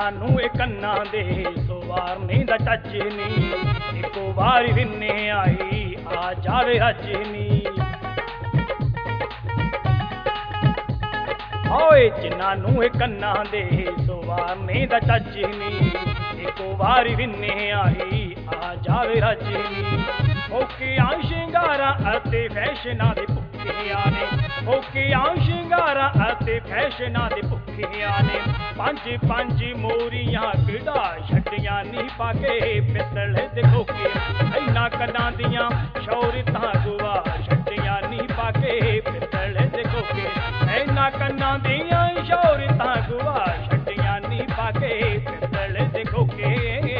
ਜਿਨ੍ਹਾਂ ਨੂੰ ਇਹ ਕੰਨਾਂ ਦੇ ਸਵਾਰਨੇ ਦਾ ਟੱਚ ਨੀ ਇੱਕੋ ਵਾਰ ਵਿੰਨੇ ਆਈ ਆ ਜਾਵੇ ਅੱਜ ਨੀ ਓਏ ਜਿਨ੍ਹਾਂ ਨੂੰ ਇਹ ਕੰਨਾਂ ਦੇ ਸਵਾਰਨੇ ਦਾ ਟੱਚ ਨੀ ਇੱਕੋ ਵਾਰ ਵਿੰਨੇ ਆਈ ਆ ਜਾਵੇ ਅੱਜ ਨੀ ਓਕਿਆਂ ਸ਼ਿੰਗਾਰਾਂ ਅਤੇ ਫੈਸ਼ਨਾਂ ਦੇ ਭੁੱਖਿਆਂ ਨੇ ਓਕਿਆਂ ਸ਼ਿੰਗਾਰਾਂ ਅਤੇ ਫੈਸ਼ਨਾਂ ਦੇ ਭੁੱਖਿਆਂ ਨੇ ਪੰਜ ਪੰਜ ਮੋਰੀਆਂ ਕਿਹੜਾ ਛੱਡੀਆਂ ਨੀ ਪਾ ਕੇ ਪਿੱਤਲ ਦੇ ਖੋਕੇ ਇਹਨਾਂ ਕੰਨਾਂ ਦੀਆਂ ਸ਼ੌਹਰਤਾਂ ਗੁਆ ਛੱਡੀਆਂ ਨੀ ਪਾ ਕੇ ਪਿੱਤਲ ਦੇ ਖੋਕੇ ਇਹਨਾਂ ਕੰਨਾਂ ਦੀਆਂ ਸ਼ੌਹਰਤਾਂ ਗੁਆ ਛੱਡੀਆਂ ਨੀ ਪਾ ਕੇ ਪਿੱਤਲ ਦੇ ਖੋਕੇ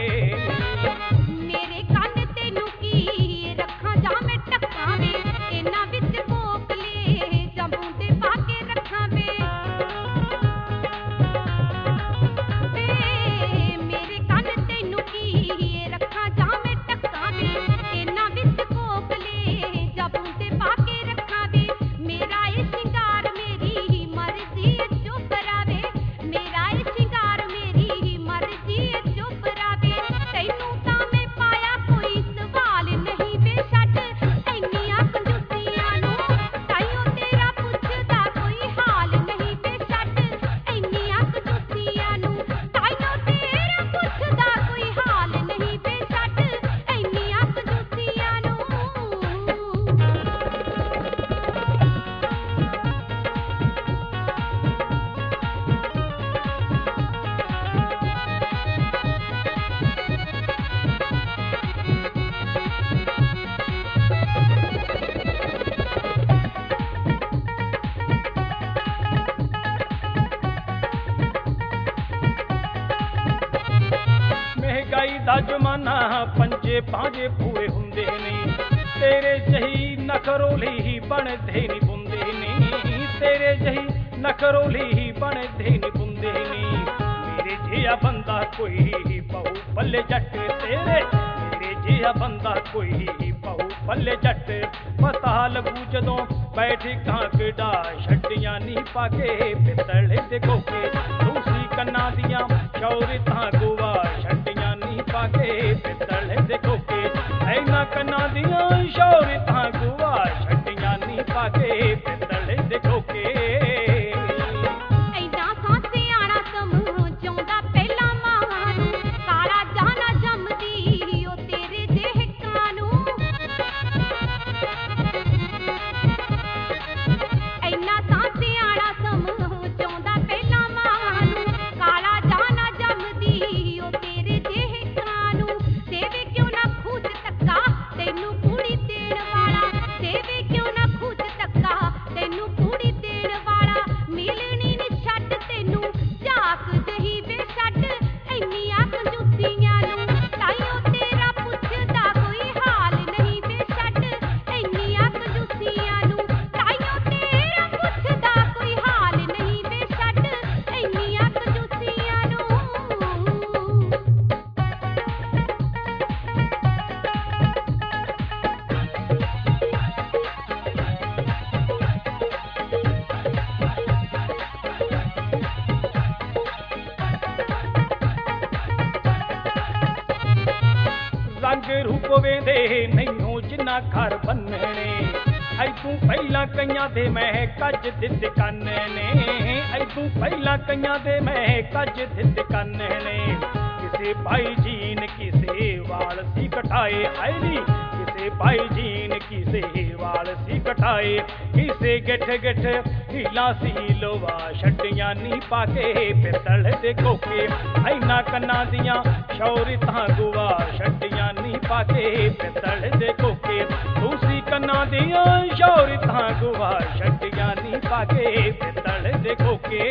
ਦਾ ਜ਼ਮਾਨਾ ਪੰਜੇ ਪਾਂਜੇ ਪੂਰੇ ਹੁੰਦੇ ਨੇ ਤੇਰੇ ਜਹੀ ਨਖਰੋਲੀ ਹੀ ਬਣਦੇ ਨੀ ਬੁੰਦੇ ਨੇ ਤੇਰੇ ਜਹੀ ਨਖਰੋਲੀ ਹੀ ਬਣਦੇ ਨੀ ਬੁੰਦੇ ਨੇ ਮੇਰੇ ਜਿਹਾ ਬੰਦਾ ਕੋਈ ਬਹੁ ਪੱਲੇ ਜੱਟ ਤੇਰੇ ਮੇਰੇ ਜਿਹਾ ਬੰਦਾ ਕੋਈ ਬਹੁ ਪੱਲੇ ਜੱਟ ਪਤਾ ਲੱਗੂ ਜਦੋਂ ਬੈਠ ਕਾਂਕੜਾ ਛੱਡੀਆਂ ਨੀ ਪਾ ਕੇ ਪਿੱਤਲ ਦੇ ਖੋਕੇ ਦੂਸਰੀ ਕੰਨਾਂ ਦੀਆਂ ਸ਼ੌਹਰਤਾਂ ਗੁਆ ਛੱਡੀਆਂ ਨੀ ਪਾ ਕੇ ਪਿੱਤਲ ਦੇ ਖੋਕੇ ਇਹਨਾਂ ਕੰਨਾਂ ਦੀਆਂ ਸ਼ੌਹਰਤਾਂ ਗੁਆ ਛੱਡੀਆਂ ਨੀ ਪਾ ਕੇ ਪਿੱਤਲ ਦੇ ਖੋਕੇ रंग रूप वेंदे नैनों जिन्ना घर बन्नने ऐतू पहला कईयां दे मैं कज दित कन्ने ऐतू पहला कईयां दे मैं कज दित कन्ने किसे भाई जीन किसे वाल सी कटाए आईली किसे भाई जीन किसे वाल सी कटाए किसे गिठ गिठ हीला सी लोवा छड्डियां नी पाके पित्तल दे खोके ऐना कन्ना दियां शौहरतां गुआ छड्डियां नी पाके पित्तल दे खोके दूसरी कन्ना दियां शौहरतां गुआ छड्डियां नी पाके पित्तल दे खोके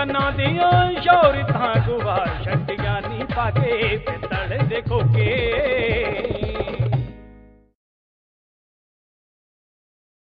ਦੁਕਾਨਾਂ ਦੀਆਂ ਸ਼ੌਹਰਤਾਂ ਗਵਾ ਛੱਡੀਆਂ ਨੀ ਪਾ ਕੇ ਪਿੱਤਲ ਦੇ ਕੋਕੇ।